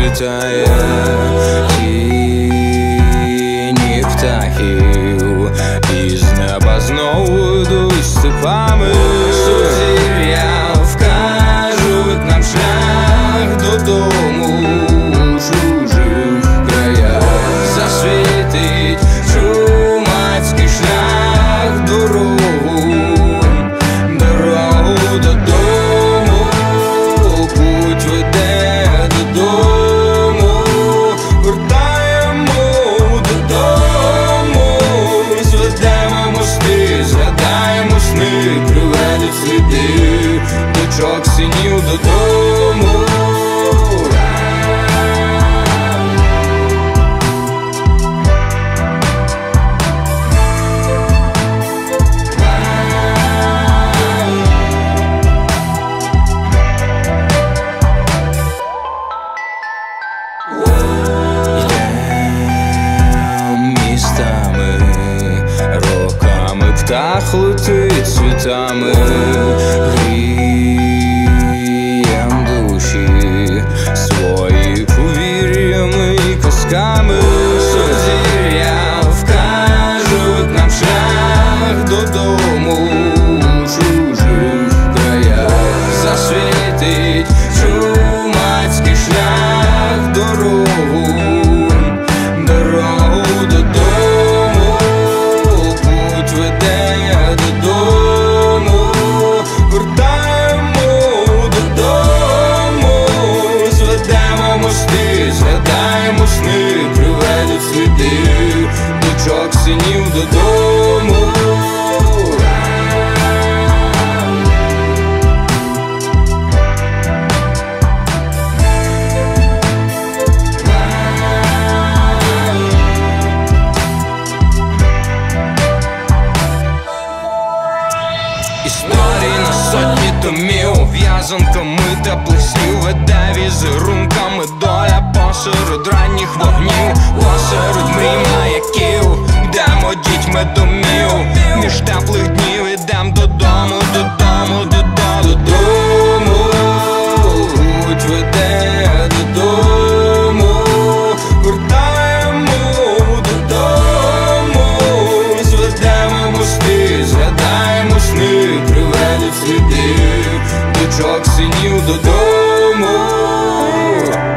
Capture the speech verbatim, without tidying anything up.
розцвітає, тіні птахів із неба знову йдуть степами. Сузір'я вкажуть нам шлях додому у чужих краях. Засвітить чумацький шлях дорогу, дорогу додому, путь веде додому, вертаємо додому, зведемо мости, згадаємо сни, приведуть сліди дочок синів додому. Птах летить світами, грієм душі свої повір'ями і казками. Сузір'я вкажуть нам шлях додому у чужих краях. Засвітить чумацький шлях дорогу, дорогу додому, путь веде додому, вертаємо додому, зведемо мости, згадаємо сни, приведуть сліди дочок синів додому. Історії на сотні томів, в'язанками теплих слів веде візерунками доля посеред ранніх вогнів, посеред мрій маяків, йдемо дітьми домів, між теплих днів ідем додому, додому, додому, додому, путь веде додому, вертаємо додому, зведемо мости, згадаємо сни, приведуть сліди дочок синів додому.